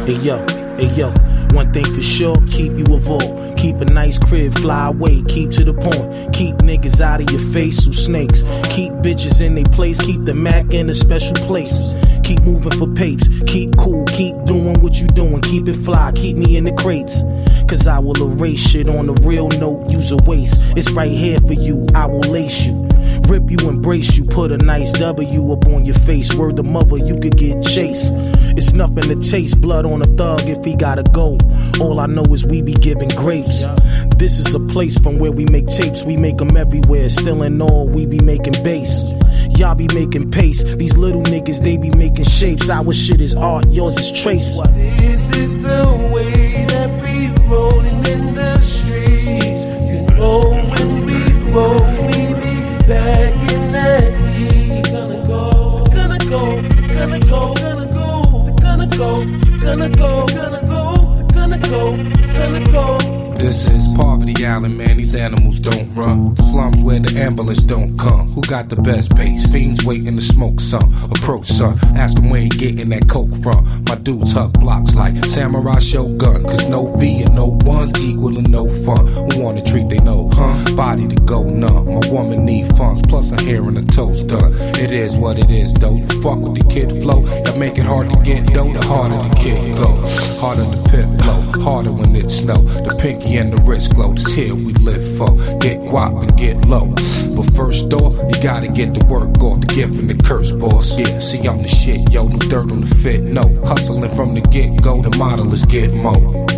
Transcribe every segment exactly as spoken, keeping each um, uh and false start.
Hey yo, hey yo, one thing for sure, keep you a vault. Keep a nice crib, fly away, keep to the point. Keep niggas out of your face who snakes. Keep bitches in their place, keep the Mac in a special place. Keep moving for papes, keep cool, keep doing what you doing. Keep it fly, keep me in the crates. Cause I will erase shit on a real note, use a waste. It's right here for you, I will lace you. Rip you, embrace you, put a nice W up on your face. Word to mother, you could get chased. It's nothing to taste, blood on a thug if he gotta go. All I know is we be giving grapes. This is a place from where we make tapes. We make them everywhere, still in all, we be making bass. Y'all be making pace, these little niggas, they be making shapes. Our shit is art, yours is trace. This is the way that we rollin' in the streets. You know when we roll, we be back in that heat. Gonna go, gonna go, gonna go, gonna go, gonna go, gonna go, gonna go, gonna go, gonna go. This is Poverty Island, man, these animals don't run. Slums where the ambulance don't come. Who got the best bass? Fiends waiting to smoke some. Approach son, ask them where he getting that coke from. My dudes hug blocks like Samurai Shogun. Cause no V and no one's equal and no fun. Who wanna treat they know, huh? Body to go numb. My woman need funds, plus her hair and her toes done. It is what it is though. You fuck with the kid flow, that make it hard to get dough. The harder the kid go, harder the pit flow. Harder when it snow, the pinky and the wrist glow. This here we live for. Get guap and get low. But first off, you gotta get the work off. The gift and the curse, boss. Yeah, see I'm the shit, yo. No dirt on the fit, no. Hustling from the get go. The model is get mo.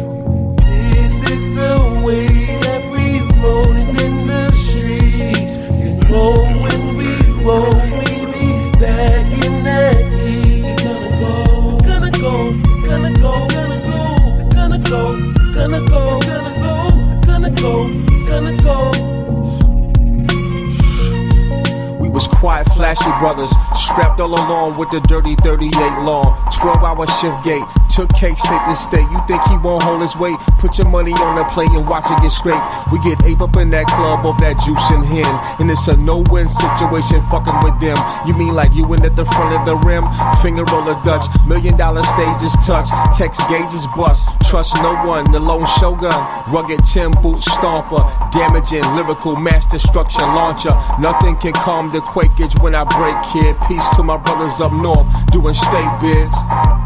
This is the way that we rollin' in the streets. You know when we roll, we be back in that heat. Gonna go, gonna go, gonna go, gonna go, gonna go, gonna go, gonna go, gonna go, gonna go. We was quiet, flashy brothers, strapped all along with the dirty thirty-eight long. twelve hour shift gate, took cake state to state. You think he won't hold his weight? Put your money on the plate and watch it get scraped. We get ape up in that club off that juice and hen. And it's a no-win situation fucking with them. You mean like you in at the front of the rim? Finger roller Dutch, million dollar stages touch. Text gauges bust, trust no one. The lone shogun, rugged Tim boot stomper. Damaging lyrical mass destruction launcher. Nothing can calm the quakage when I break, kid. Peace to my brothers up north, doing state bids.